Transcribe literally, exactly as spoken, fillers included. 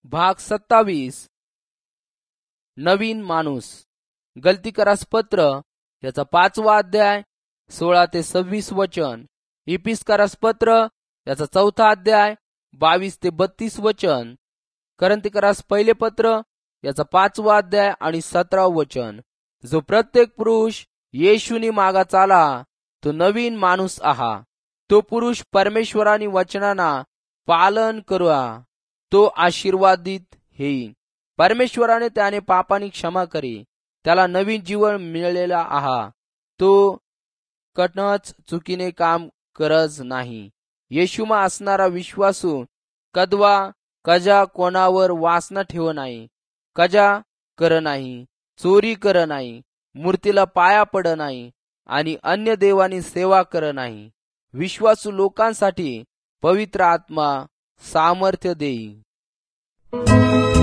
भाग सत्तावीस. नवीन माणूस. गलतीकरास पत्र याचा पाचवा अध्याय सोळा ते सव्वीस वचन. इपिस्कारास पत्र याचा चौथा अध्याय बावीस ते बत्तीस वचन. करंथीकरास पहिले पत्र याचा पाचवा अध्याय आणि सतरा वचन. जो प्रत्येक पुरुष येशूनी मागा चाला तो नवीन माणूस आहा. तो पुरुष परमेश्वरानी वचनाना पालन करूआ तो आशीर्वादित हेई. परमेश्वराने त्याने पापानी क्षमा करी त्याला नवीन जीवन मिळालेला आहा. तो कटनच चुकीने काम करज नाही. येशूमा असणारा विश्वासू कदवा कजा कोणावर वासना ठेव नाही, कजा कर नाही, चोरी कर नाही, मूर्तीला पाया पड नाही आणि अन्य देवानी सेवा कर नाही. विश्वासू लोकांसाठी पवित्र आत्मा सामर्थ्य देई.